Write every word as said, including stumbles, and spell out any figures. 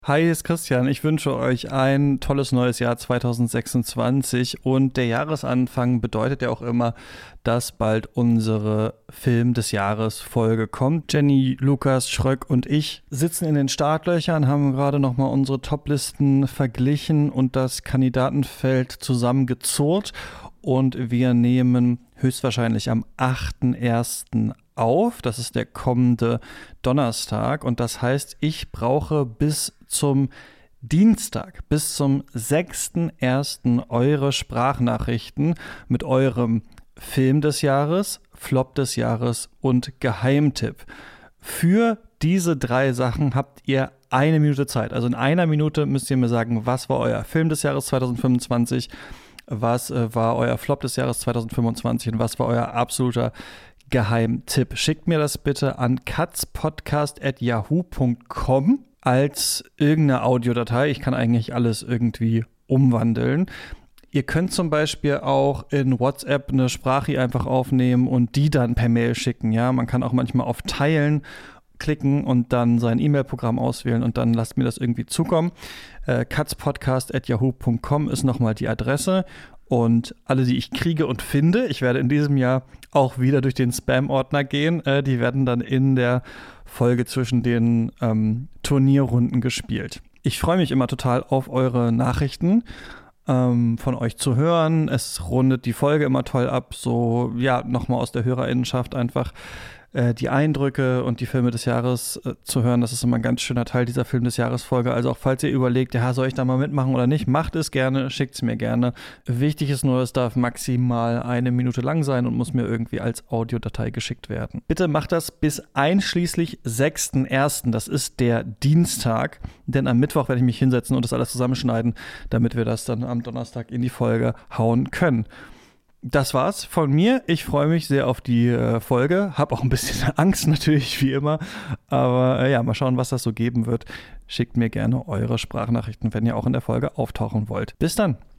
Hi, hier ist Christian. Ich wünsche euch ein tolles neues Jahr zwanzig sechsundzwanzig und der Jahresanfang bedeutet ja auch immer, dass bald unsere Film des Jahres Folge kommt. Jenny, Lukas, Schröck und ich sitzen in den Startlöchern, haben gerade nochmal unsere Toplisten verglichen und das Kandidatenfeld zusammengezurrt und wir nehmen höchstwahrscheinlich am achten ersten auf. Das ist der kommende Donnerstag und das heißt, ich brauche bis zum Dienstag, bis zum sechsten ersten eure Sprachnachrichten mit eurem Film des Jahres, Flop des Jahres und Geheimtipp. Für diese drei Sachen habt ihr eine Minute Zeit. Also in einer Minute müsst ihr mir sagen, was war euer Film des Jahres zwanzig fünfundzwanzig, was äh, war euer Flop des Jahres zwanzig fünfundzwanzig und was war euer absoluter Geheimtipp. Schickt mir das bitte an katzpodcast at yahoo punkt com als irgendeine Audiodatei. Ich kann eigentlich alles irgendwie umwandeln. Ihr könnt zum Beispiel auch in WhatsApp eine Sprache einfach aufnehmen und die dann per Mail schicken. Ja, man kann auch manchmal auf Teilen klicken und dann sein E-Mail-Programm auswählen und dann lasst mir das irgendwie zukommen. Äh, katzpodcast at yahoo punkt com ist nochmal die Adresse. Und alle, die ich kriege und finde, ich werde in diesem Jahr auch wieder durch den Spam-Ordner gehen, äh, die werden dann in der Folge zwischen den ähm, Turnierrunden gespielt. Ich freue mich immer total auf eure Nachrichten, ähm, von euch zu hören. Es rundet die Folge immer toll ab, so ja, nochmal aus der HörerInnenschaft einfach äh, die Eindrücke und die Filme des Jahres äh, zu hören. Das ist immer ein ganz schöner Teil dieser Film des Jahres-Folge. Also auch falls ihr überlegt, ja, soll ich da mal mitmachen oder nicht, macht es gerne, schickt es mir gerne. Wichtig ist nur, es darf maximal eine Minute lang sein und muss mir irgendwie als Audiodatei geschickt werden. Bitte macht das bis einschließlich sechsten ersten Das ist der Dienstag, denn am Mittwoch werde ich mich hinsetzen und das alles zusammenschneiden, damit wir das dann am Donnerstag in die Folge hauen können. Das war's von mir. Ich freue mich sehr auf die äh, Folge. Hab auch ein bisschen Angst natürlich, wie immer. Aber äh, ja, mal schauen, was das so geben wird. Schickt mir gerne eure Sprachnachrichten, wenn ihr auch in der Folge auftauchen wollt. Bis dann.